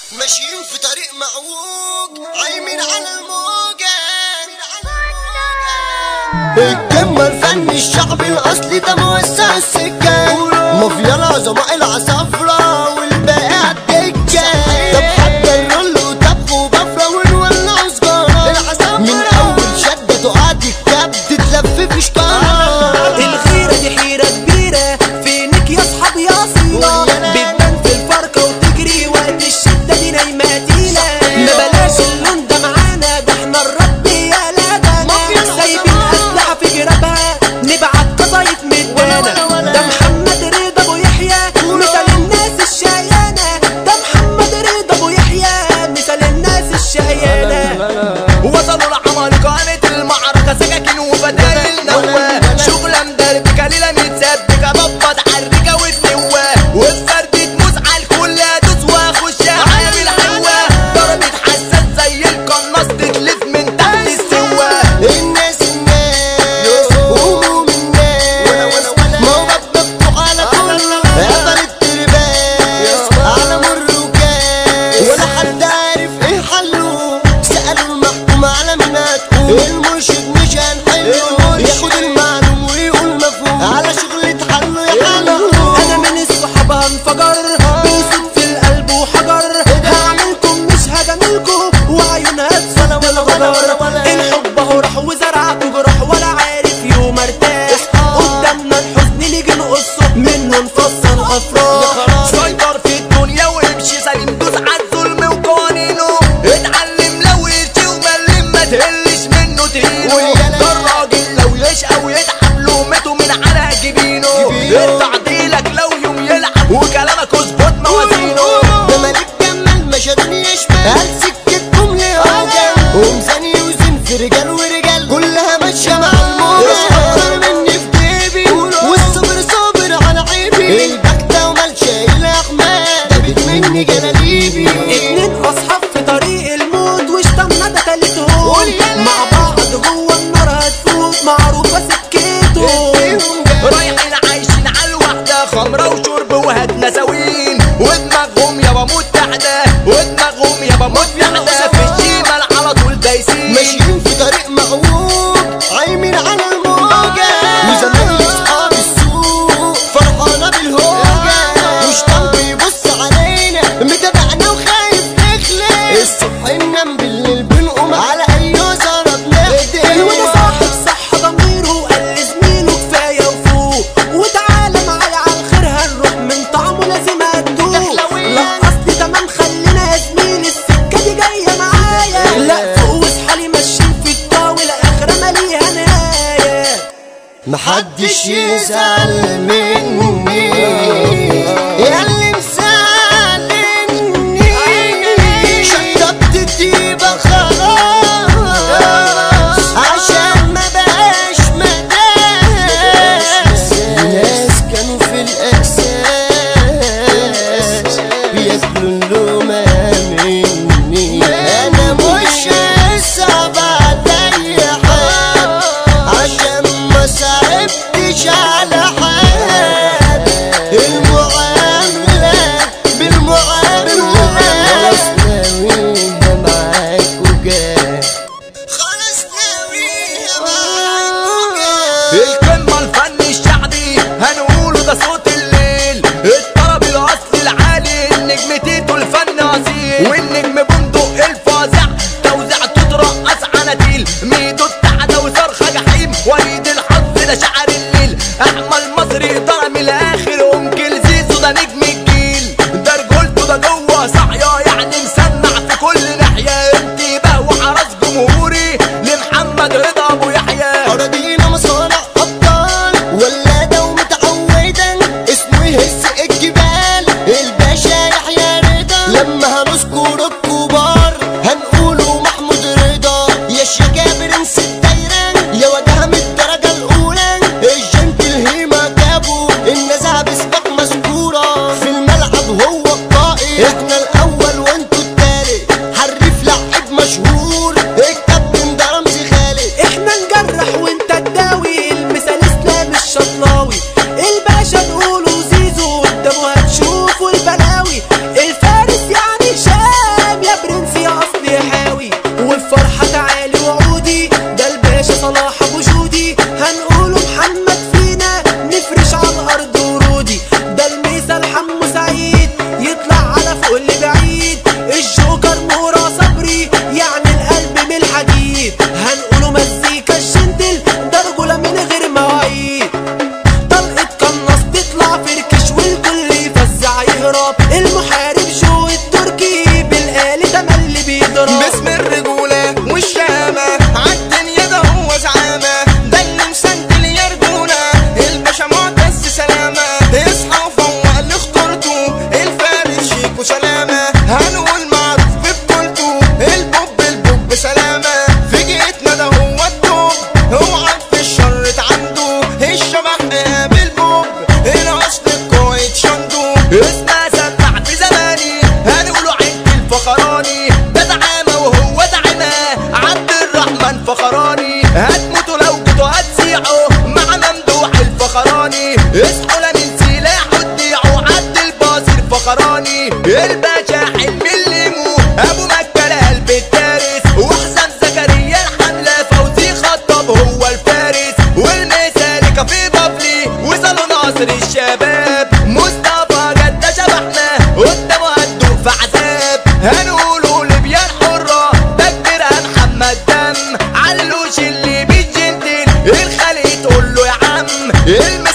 ماشيين في طريق معوج عايمين على الموجة. الكلمة الفن الشعبي الأصلي ده موسع السكة، مافيا العظماء العصافرة والباقي عالدكة. طب حتى الرول وطب وبفرة ونولع سجارة، من أول شدة تقعد الكب تتلف في شطارة. الغيرة دي حيرة كبيرة فينك يا صحاب يا صيلة، بتبان في الفرقة وتجري وقت الشدة دي نايمة تقيلة. ما بلاش اللون ده معانا، ده احنا الرب يا لبنا، سايبين أسلحة في جرابها نبعت قصايد مدانا. ده محمد رضا أبو يحيى مثال الناس الشقيانة، ده محمد رضا أبو يحيى مثال الناس الشقيانة. وصلوا العمالقة قامت المعركة سكاكين وبدايل نواه، شغلة مدربكة ليلة متسبكة ببط عالرجة والنواه، وبفردة موس عالكل ادوس واخش عامل حواه، ضربة حساس زي القناص تتلف من تحت السواه. الناس وهموم الناس موبب مفتوح على كله، قفل الترباس على مر وكاس، ولا حد عارف ايه حله. سألوا المحكوم على مين هتقول، المرشد مش هنحله، ياخد المعلوم ويقول مفهوم على شغلة حله يحله. انا من الصحاب هنفجر بيصيب في القلب وحجر، هعملكم مش هجاملكم وعيونها اتسلى ولا غدر. الحب اهو راح وزرعته جراح ولا عارف يوم ارتاح، قدامنا الحزن نيجي نقصه منه نفصل افراح. سيطر في الدنيا وامشي سليم، دوس عالظلم وقوانينه، اتعلم لو يرشي وملم ما تهلش منه تهينه. ده الراجل لو يشقى ويتعب لومته من على جبينه، ارفع ديلك لو يوم يلعب وكلامك اظبط موازينه. ده ملك جمال مشهد يشبه، قال سكتكم ليوجع وميزان يوزن في رجال ورجال كلها ماشية مع الموجة. اكتر مني في جيبي والصبر صابر على عيبي، البكتة ومال شايل احمد جابت مني جلاليبي. اتنين اصحاب في طريق الموت واشتمنا ده تالتهم، مع بعض جوه النار هتفوت معروفة سكتهم. رايحين عايشين على الوحدة، خمرة وشرب وهات نساوين، ودماغهم يابا متحدة ودماغهم يابا متحدة، في الشمال على طول دايسين. ماشيين في طريق معوج عايمين على الموجة، وزمان اصحاب السوق فرحانة بالهوجة، وشطان بيبص علينا متابعنا وخايف نخلص. الصبح ننام بالليل بنقوم على اي وزارة بنخدم، وده صاحب صح ضميره قال لزميله كفاية وفوق، وتعالى معايا عالخير هنروح من طعمه لازم هتدوق. لقصني تمام خلينا يا زميلي السكة دي جاية معايا، لا فوق واصحالي ماشيين في الطاولة آخرة ماليها نهاية. محدش يزعل مني ياللي مسالني، شطبت الديبة خلاص عشان ما بقاش مداس. ناس كانوا في الأساس بياكلوا اللومة مني، أنا مش هصعب عليا حد عشان ما صعبتش على حد. المعاملة بالمعاملة خلاص ناويها معاك وجاي، خلاص ناويها معاك وجاي. القمة الفن الشعبي هنقوله ده صوت الليل، الطرب الاصلي العالي النجم تيتو الفن اصيل، والنجم بندق الفظيع توزيعته ترقص عناتيل، ميدو التعدى وصرخة جحيم، وليد الحظ ده شعر الليل، احمد مصري ضرب من الاخر، امكل زيزو ده نجم الجيل، ده رجولته ده جوه صحيا يعني مسمع في كل ناحية، انتباه وحرس جمهوري لمحمد رضا ابو يحيى. أراضينا مصانع أبطال ولادة ومتعودة، اسمه يهز الجبال الباشا يحيى رضا. لما هنذكر الكبار هنقوله محمود رضا، يا شيكا برنس الدايرة يا وجهة من الدرجة الأولى، الجنت الهيمة جابوا النزعة بسباق مذكورة، في الملعب هو القائد، احنا الأول وانتوا التالت، حريف لعيب مشهور الكابتن ده رمزي خالد. احنا نجرح وانت تداوي، المثال اسلام الشطلاوي، الباشا نقوله زيزو قدامه هتشوفوا البلاوي، الفارس يعني شاب الفخراني ده زعامة وهو زعيمة عبد الرحمن فخراني هتموتوا لو جيتوا هتسيعوا مع ممدوح الفخراني اصحوا لا من سلاحه تضيعوا عبد الباسط فخراني الباشا حلمي الليمو ابو مكة قلب الدارس وحسن زكريا الحملة فوزي خطاب هو الفارس والمسالكة في بابلي وصالون ناصر الشباب مصطفى جدة شبحنا قدامه هتدوق في عذاب هنقولوا لبيان حرة تكبيرها محمد دم علوش اللي بالجنتل الخلق تقول له يا عم